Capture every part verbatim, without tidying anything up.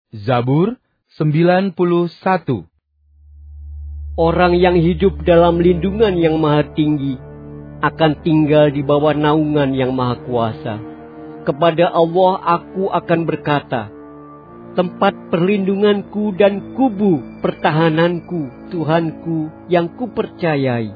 Zabur sembilan puluh satu. Orang yang hidup dalam lindungan yang maha tinggi akan tinggal di bawah naungan yang maha kuasa. Kepada Allah aku akan berkata, tempat perlindunganku dan kubu pertahananku, Tuhanku yang kupercayai.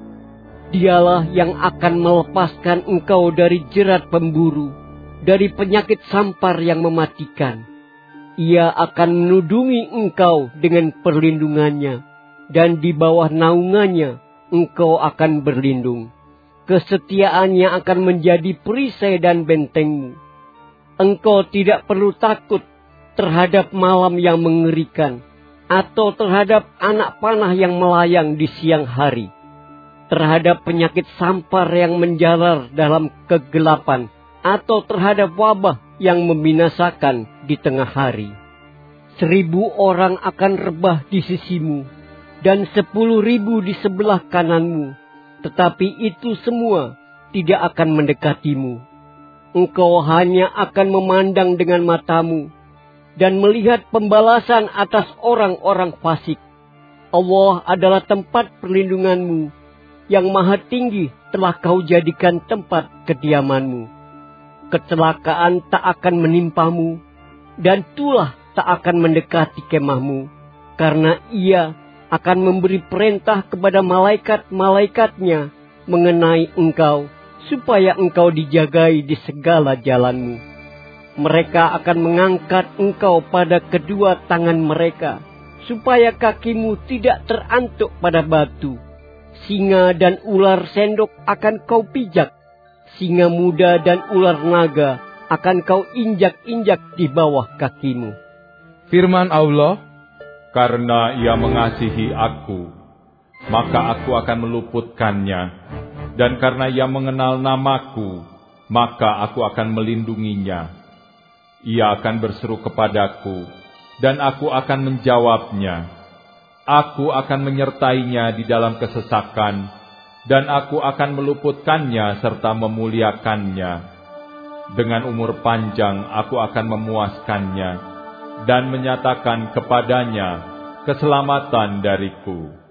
Dialah yang akan melepaskan engkau dari jerat pemburu, dari penyakit sampar yang mematikan. Ia akan menudungi engkau dengan perlindungannya, dan di bawah naungannya engkau akan berlindung. Kesetiaannya akan menjadi perisai dan bentengmu. Engkau tidak perlu takut terhadap malam yang mengerikan, atau terhadap anak panah yang melayang di siang hari, terhadap penyakit sampar yang menjalar dalam kegelapan, atau terhadap wabah yang membinasakan di tengah hari. Seribu orang akan rebah di sisimu, dan sepuluh ribu di sebelah kananmu, tetapi itu semua tidak akan mendekatimu. Engkau hanya akan memandang dengan matamu, dan melihat pembalasan atas orang-orang fasik. Allah adalah tempat perlindunganmu, yang maha tinggi telah kau jadikan tempat kediamanmu. Kecelakaan tak akan menimpamu, dan tulah tak akan mendekati kemahmu, karena Ia akan memberi perintah kepada malaikat-malaikatnya mengenai engkau, supaya engkau dijagai di segala jalanmu. Mereka akan mengangkat engkau pada kedua tangan mereka, supaya kakimu tidak terantuk pada batu. Singa dan ular sendok akan kau pijak, singa muda dan ular naga akan kau injak-injak di bawah kakimu. Firman Allah, karena Ia mengasihi aku, maka aku akan meluputkannya. Dan karena Ia mengenal namaku, maka aku akan melindunginya. Ia akan berseru kepadaku, dan aku akan menjawabnya. Aku akan menyertainya di dalam kesesakan, dan aku akan meluputkannya serta memuliakannya. Dengan umur panjang aku akan memuaskannya, dan menyatakan kepadanya keselamatan dariku.